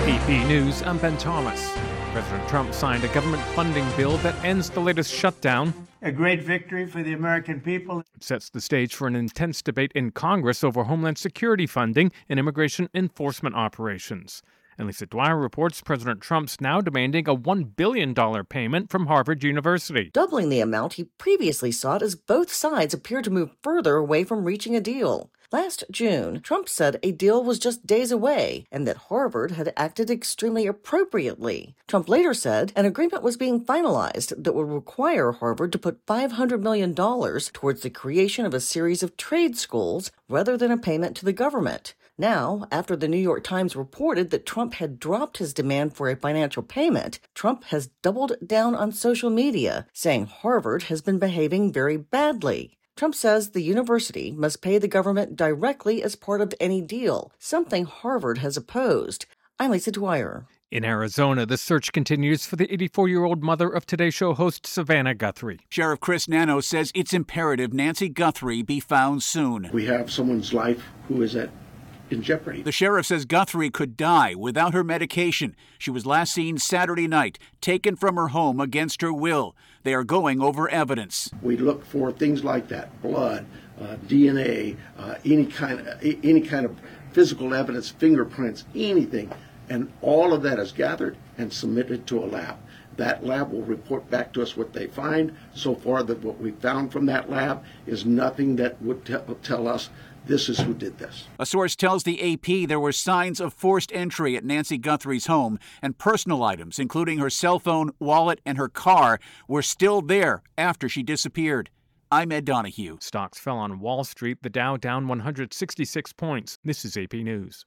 AP News, I'm Ben Thomas. President Trump signed a government funding bill that ends the latest shutdown. A great victory for the American people. It sets the stage for an intense debate in Congress over Homeland Security funding and immigration enforcement operations. And Lisa Dwyer reports President Trump's now demanding a $1 billion payment from Harvard University, doubling the amount he previously sought as both sides appear to move further away from reaching a deal. Last June, Trump said a deal was just days away and that Harvard had acted extremely appropriately. Trump later said an agreement was being finalized that would require Harvard to put $500 million towards the creation of a series of trade schools rather than a payment to the government. Now, after the New York Times reported that Trump had dropped his demand for a financial payment, Trump has doubled down on social media, saying Harvard has been behaving very badly. Trump says the university must pay the government directly as part of any deal, something Harvard has opposed. I'm Lisa Dwyer. In Arizona, the search continues for the 84-year-old mother of Today Show host Savannah Guthrie. Sheriff Chris Nano says it's imperative Nancy Guthrie be found soon. We have someone's life who is in jeopardy. The sheriff says Guthrie could die without her medication. She was last seen Saturday night, taken from her home against her will. They are going over evidence. We look for things like that: blood, DNA, any kind of physical evidence, fingerprints, anything. And all of that is gathered and submitted to a lab. That lab will report back to us what they find. So far, that what we found from that lab is nothing that would tell us this is who did this. A source tells the AP there were signs of forced entry at Nancy Guthrie's home, and personal items, including her cell phone, wallet, and her car, were still there after she disappeared. I'm Ed Donahue. Stocks fell on Wall Street, the Dow down 166 points. This is AP News.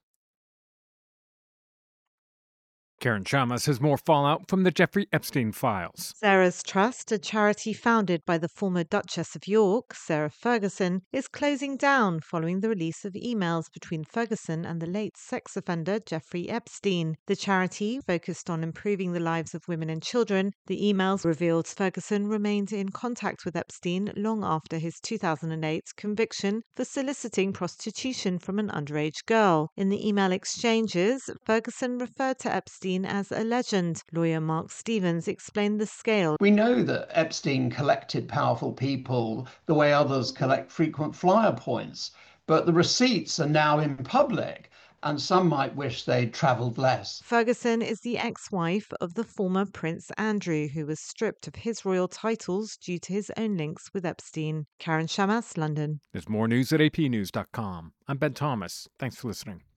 Karen Chamas has more fallout from the Jeffrey Epstein files. Sarah's Trust, a charity founded by the former Duchess of York, Sarah Ferguson, is closing down following the release of emails between Ferguson and the late sex offender Jeffrey Epstein. The charity focused on improving the lives of women and children. The emails revealed Ferguson remained in contact with Epstein long after his 2008 conviction for soliciting prostitution from an underage girl. In the email exchanges, Ferguson referred to Epstein as a legend. Lawyer Mark Stevens explained the scale. We know that Epstein collected powerful people the way others collect frequent flyer points, but the receipts are now in public, and some might wish they'd travelled less. Ferguson is the ex-wife of the former Prince Andrew, who was stripped of his royal titles due to his own links with Epstein. Karen Chamas, London. There's more news at apnews.com. I'm Ben Thomas. Thanks for listening.